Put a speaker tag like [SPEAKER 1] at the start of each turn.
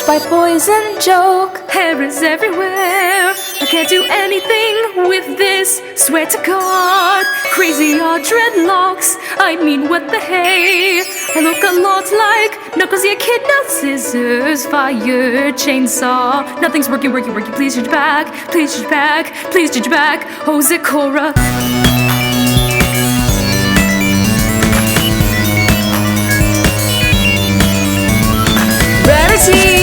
[SPEAKER 1] by poison joke. Hair is everywhere, I can't do anything with this, swear to God. Crazy are dreadlocks, I mean what the hey. I look a lot like Knuckles, yeah kid, now scissors, fire, chainsaw. Nothing's working, please change back, please change back, please change back. Oh Zecora. Rarity.